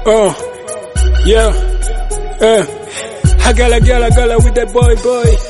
Oh, yeah, I gala with that boy.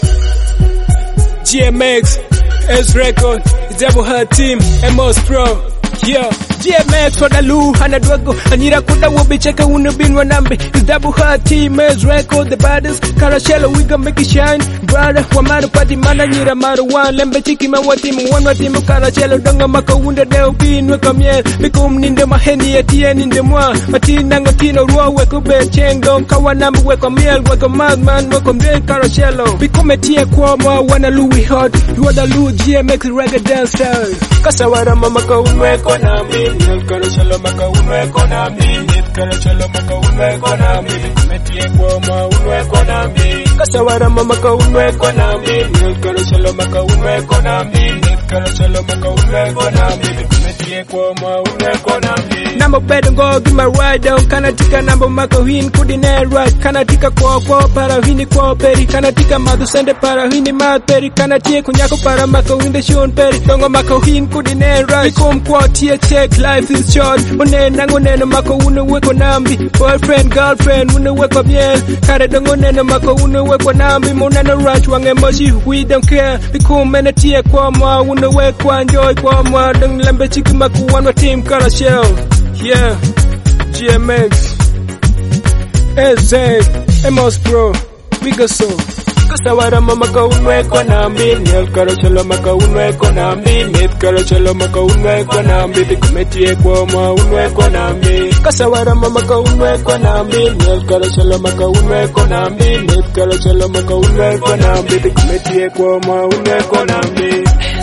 GMX, S Record, Double Hard Team, Amos Pro, yeah. GMX for the Lou, Hanadwago, Anira Kuda will be checking when you've been one number. It's Double Hard Team, S Record, the baddest, Carachello, we gon' make it shine. Brother, Wamaro Pati Mana, Nira Marawan, Lembe Chiki, Mawatim, one team, Carachello, Donga Maka, Wunda, they'll be in Wekamiel, become Ninda Maheni, Etienne in the Moa, Matin Nangatino, Raw, Wekube, Chengo, Kawanam, Wekamiel, Wekamadman, Wekamde, Carachello, become a Tia Kwama, Wana Louis Hot, you are the Lou, GMX reggae dance style. Kasawara Mamaka, Wekonami. Carachello maka unwe kona mi, Carachello maka unwe kona mi, metie kwa unwe kona mi. Kasawara maka unwe kona mi, Carachello maka unwe kona mi, Carachello maka unwe kona mi, metie kwa unwe kona mi. Number bed go give my ride down, kanatika number maka win kudine right, kanatika kwa para hini kwa peri, kanatika madu sende para hini materi, kanatie kunyako para maka winde shon peri, dongo maka win kudine right, come kwa tie check. Life is short, unena mako uneweko nambi. Boyfriend, girlfriend, uneweko miel. Kare dongo nena mako uneweko nambi. Monena ranch wange moshi, we don't care. Become tia kwa ma, uneweko enjoy kwa ma. Deng lembe chiki maku wanwa team Carachello. Yeah, GMX, SZ, Amos Pro, we go so. Kasawara maka unweko nambi, Nel Carachello maka unweko nambi, Net Carachello maka unweko nambi, Bikumetie kwa unweko nambi. Kasawara maka unweko nambi, Nel Carachello maka unweko nambi, Net Carachello maka unweko nambi, Bikumetie kwa unweko nambi.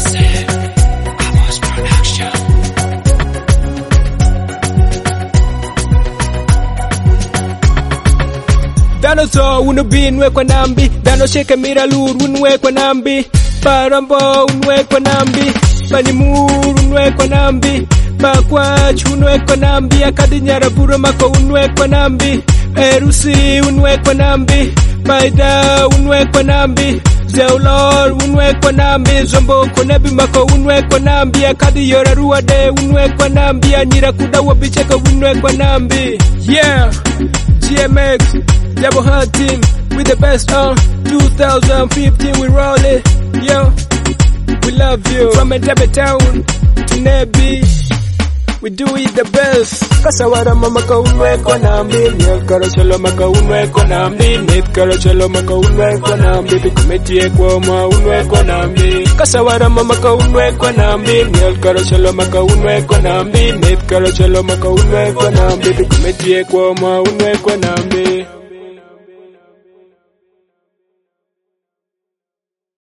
Dano so unubi nwekwa nambi, Dano sheke miralur unwekwa nambi, Parambo unwekwa nambi, Panimur unwekwa nambi, Bakwach unwekwa nambi, Akadi Nyarabura mako unwekwa nambi, Erusi unwekwa nambi, Baida unwekwa nambi, Zeulor unwekwa nambi, Zombo konebi mako unwekwa nambi, Akadi Yorarua de unwekwa nambi, Anyira kuda wabicheka unwekwa nambi. Yeah, GMX, Double Hard Team, with the best on 2015 we roll it, yo, we love you. From Entebbe town to Nebi, we do it the best. Kasawara maka unweko nambi, Nel Carachello maka unweko nambi, Net Carachello maka unweko nambi, Bikumetie kwa unweko nambi. Kasawara maka unweko nambi, Nel Carachello maka unweko nambi, Net Carachello maka unweko nambi, Bikumetie kwa unweko nambi.